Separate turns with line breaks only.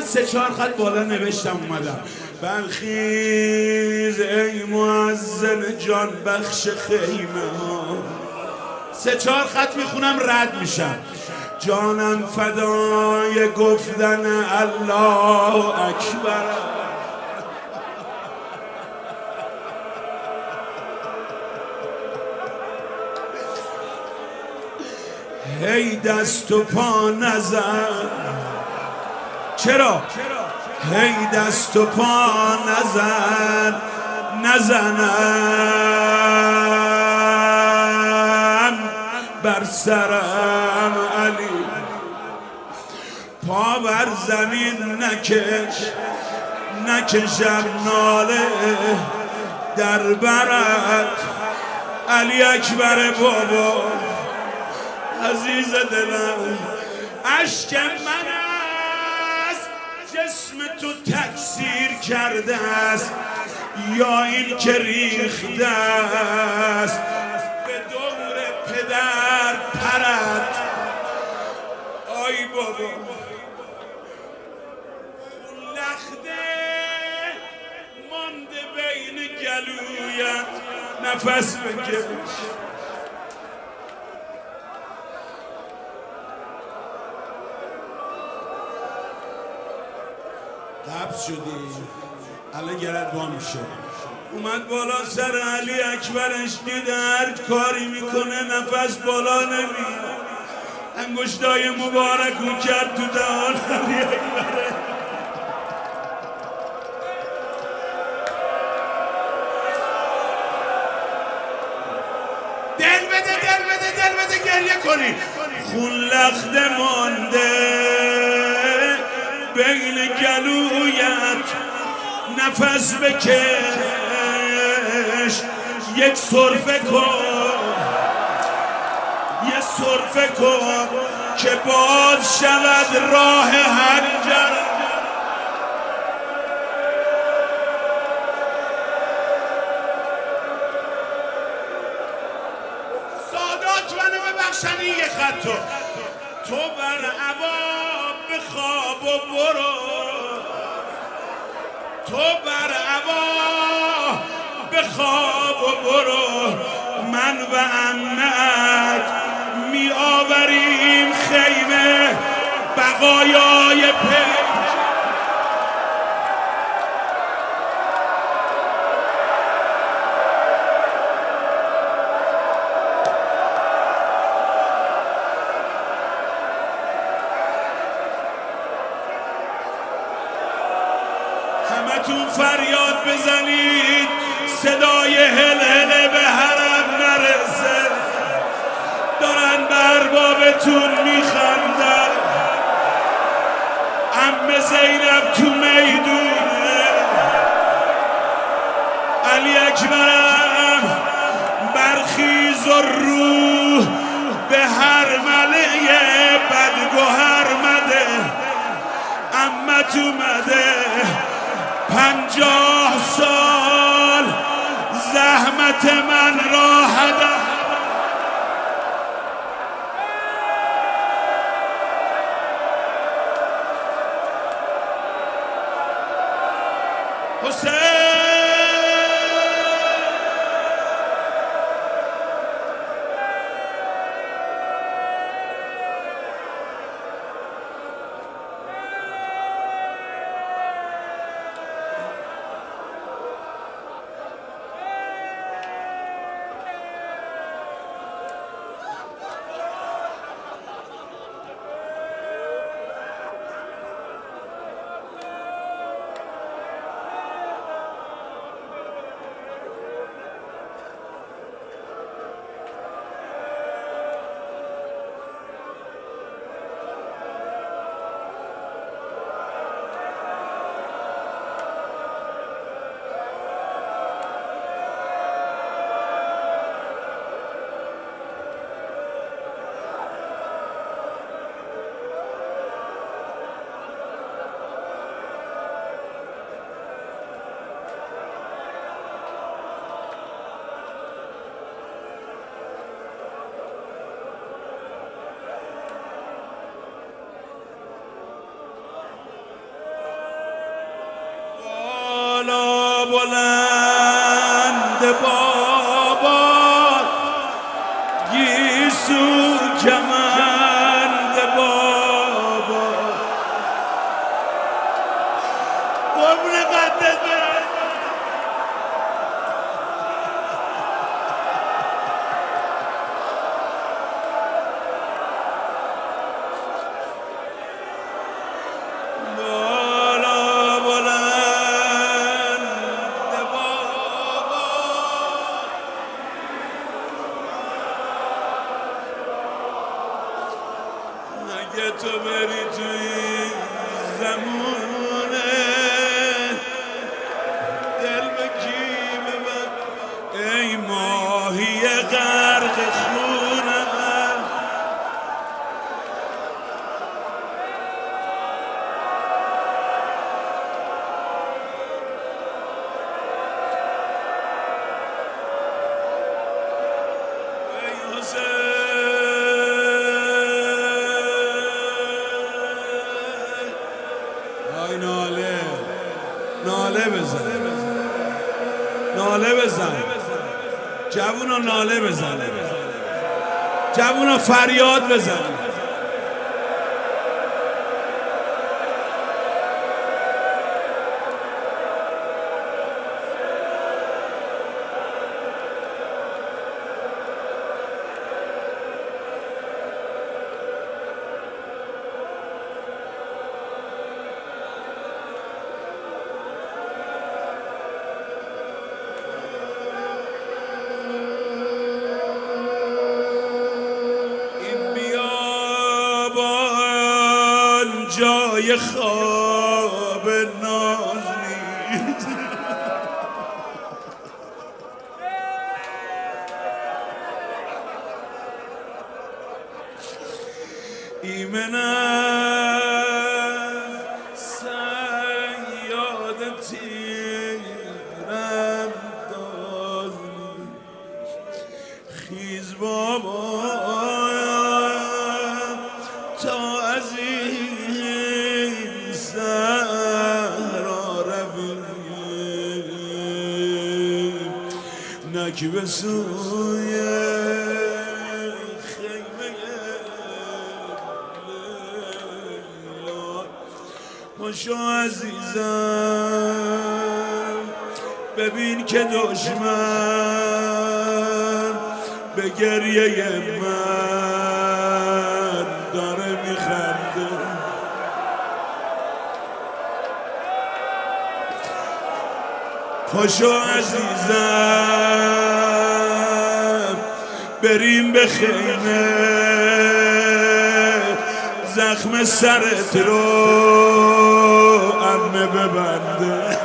3-4 خط بالا نوشتم اومدم. برخیز ای مؤذن جان بخش خیمه ها. 3-4 خط میخونم رد میشم. جانم فدای گفتن الله اکبر. هی دست و پا نزن. چرا؟ هی دست و پا نزنم بر سرم علی. پا بر زمین نکشم ناله در برت علی اکبر بابا. عزیز دلم اشک من است جسم تو تکثیر کرده است یا این که ریخته است به دور پدر پرت. آی بابا لخته مانده بین گلویت نفس بکش. قبض شدی الان گرد با میشه. اومد بالا سر علی اکبرش دید هر کاری میکنه نفس بالا نمیاد. انگشتای مبارکو کرد تو دهان علی اکبره. دل بده گریه کنی. خون لخته مانده بین گلویت نفس بکش. یک سرفه کن که باز شود راه هنجر. سادات منو ببخشنی یه خطو. تو بر عبا بخواب و برو. تو بر عبا بخواب و برو. من و عمت می آوریم خیمه بقایای پیش. همتون فریاد بزنید صدای هلهله به حرم نرسه. دارن به اربابتون میخندن. عمه زینب تو میدونه. علی اکبرم برخیز و روح به هر ملعه بدگوهر مده. عمت اومده 50 سال زحمت من را هدر. حسین بابا گیسو کمند بابا قربون قدت برم اگه تو بری توی زمونه دل به کی ببر ای ماهی غرق خونه ای حسین ناله بزن ناله بزن جوونا ناله بزن جوونا فریاد بزن جای خواب ناز نیست ایمنم سیاد تیرم داز خیز بابا تا از این صحرا رویم نک به سوی خیمه لیلا پاشو عزیزم ببین که دشمن به گریه من داره میخنده پاشو عزیزم بریم به خیمه زخم سرت رو عمه ببنده